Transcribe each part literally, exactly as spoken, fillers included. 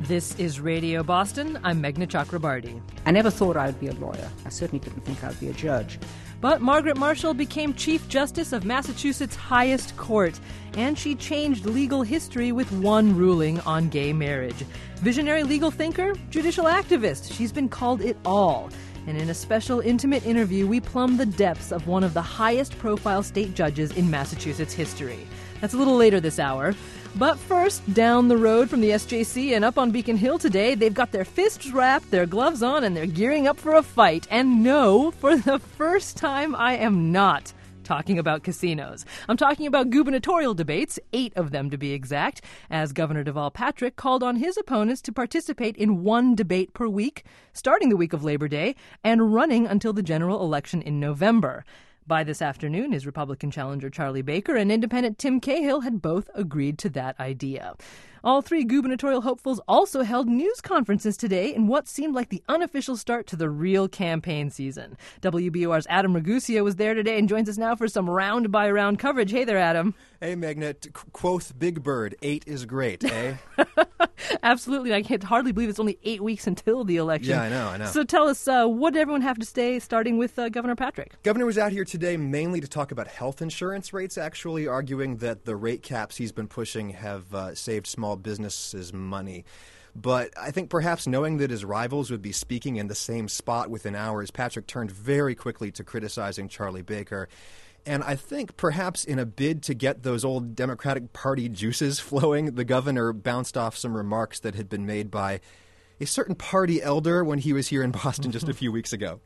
This is Radio Boston. I'm Meghna Chakrabarty. I never thought I would be a lawyer. I certainly didn't think I would be a judge. But Margaret Marshall became Chief Justice of Massachusetts' highest court, and she changed legal history with one ruling on gay marriage. Visionary legal thinker, judicial activist, she's been called it all. And in a special intimate interview, we plumb the depths of one of the highest profile state judges in Massachusetts history. That's a little later this hour. But first, down the road from the S J C and up on Beacon Hill today, they've got their fists wrapped, their gloves on, and they're gearing up for a fight. And no, for the first time, I am not talking about casinos. I'm talking about gubernatorial debates, eight of them to be exact, as Governor Deval Patrick called on his opponents to participate in one debate per week, starting the week of Labor Day, and running until the general election in November. By this afternoon, his Republican challenger Charlie Baker and independent Tim Cahill had both agreed to that idea. All three gubernatorial hopefuls also held news conferences today in what seemed like the unofficial start to the real campaign season. W B O R's Adam Ragusea was there today and joins us now for some round-by-round coverage. Hey there, Adam. Hey, Meghna. Quoth Big Bird, eight is great, eh? Absolutely. I can't hardly believe it's only eight weeks until the election. Yeah, I know, I know. So tell us, uh, what did everyone have to say, starting with uh, Governor Patrick? Governor was out here today mainly to talk about health insurance rates, actually, arguing that the rate caps he's been pushing have uh, saved small businesses money. But I think perhaps knowing that his rivals would be speaking in the same spot within hours, Patrick turned very quickly to criticizing Charlie Baker. And I think perhaps in a bid to get those old Democratic Party juices flowing, the governor bounced off some remarks that had been made by a certain party elder when he was here in Boston just a few weeks ago.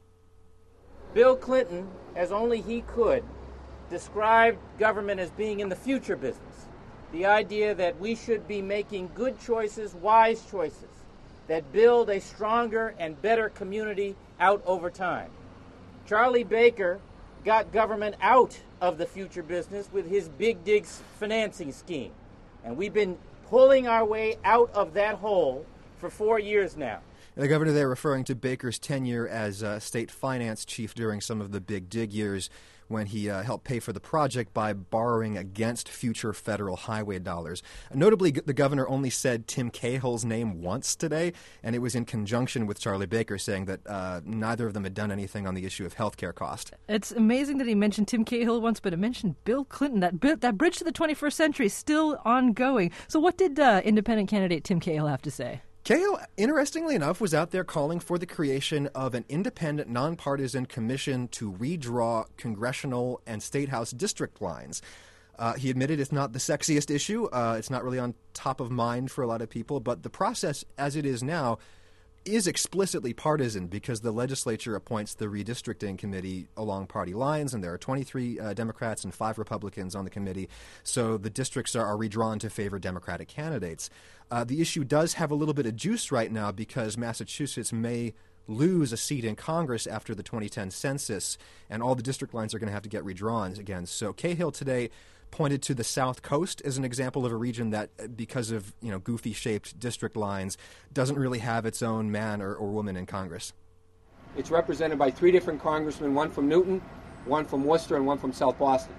Bill Clinton, as only he could, described government as being in the future business. The idea that we should be making good choices, wise choices, that build a stronger and better community out over time. Charlie Baker got government out of the future business with his Big Digs financing scheme. And we've been pulling our way out of that hole for four years now. The governor there referring to Baker's tenure as uh, state finance chief during some of the Big Dig years when he uh, helped pay for the project by borrowing against future federal highway dollars. Notably, the governor only said Tim Cahill's name once today, and it was in conjunction with Charlie Baker saying that uh, neither of them had done anything on the issue of health care cost. It's amazing that he mentioned Tim Cahill once, but it mentioned Bill Clinton. That bi- that bridge to the twenty-first century is still ongoing. So what did uh, independent candidate Tim Cahill have to say? Cahill, interestingly enough, was out there calling for the creation of an independent, nonpartisan commission to redraw congressional and state house district lines. Uh, he admitted it's not the sexiest issue. Uh, it's not really on top of mind for a lot of people. But the process, as it is now, is explicitly partisan because the legislature appoints the redistricting committee along party lines, and there are twenty-three uh, Democrats and five Republicans on the committee, so the districts are, are redrawn to favor Democratic candidates. Uh, the issue does have a little bit of juice right now because Massachusetts may lose a seat in Congress after the twenty ten census, and all the district lines are going to have to get redrawn again. So Cahill today pointed to the South Coast as an example of a region that, because of you know goofy-shaped district lines, doesn't really have its own man or, or woman in Congress. It's represented by three different congressmen, one from Newton, one from Worcester, and one from South Boston,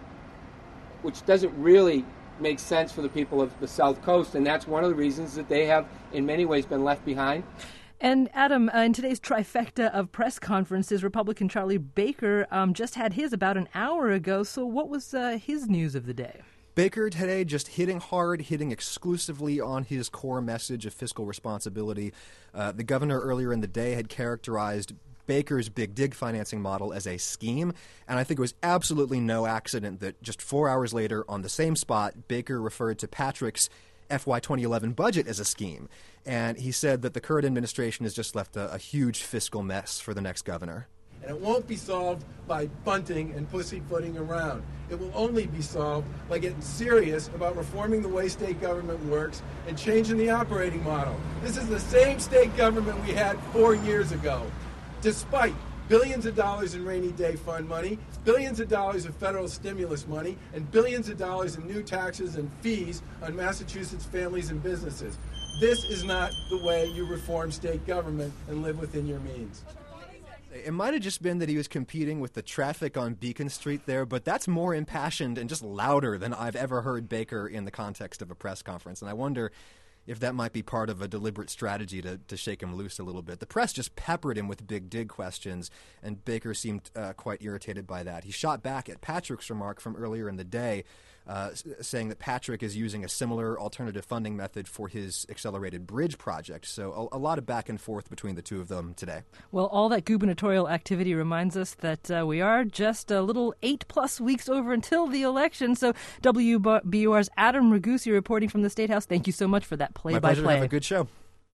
which doesn't really make sense for the people of the South Coast, and that's one of the reasons that they have, in many ways, been left behind. And Adam, uh, in today's trifecta of press conferences, Republican Charlie Baker um, just had his about an hour ago. So what was uh, his news of the day? Baker today just hitting hard, hitting exclusively on his core message of fiscal responsibility. Uh, the governor earlier in the day had characterized Baker's Big Dig financing model as a scheme, and I think it was absolutely no accident that just four hours later on the same spot, Baker referred to Patrick's F Y twenty eleven budget as a scheme. And he said that the current administration has just left a, a huge fiscal mess for the next governor. And it won't be solved by bunting and pussyfooting around. It will only be solved by getting serious about reforming the way state government works and changing the operating model. This is the same state government we had four years ago. Despite billions of dollars in rainy day fund money, billions of dollars of federal stimulus money, and billions of dollars in new taxes and fees on Massachusetts families and businesses. This is not the way you reform state government and live within your means. It might have just been that he was competing with the traffic on Beacon Street there, but that's more impassioned and just louder than I've ever heard Baker in the context of a press conference. And I wonder if that might be part of a deliberate strategy to, to shake him loose a little bit. The press just peppered him with big dig questions, and Baker seemed uh, quite irritated by that. He shot back at Patrick's remark from earlier in the day, uh, s- saying that Patrick is using a similar alternative funding method for his accelerated bridge project. So a, a lot of back and forth between the two of them today. Well, all that gubernatorial activity reminds us that uh, we are just a little eight-plus weeks over until the election. So W B U R's Adam Ragusi reporting from the State House. Thank you so much for that My pleasure. play-by-play. Have a good show.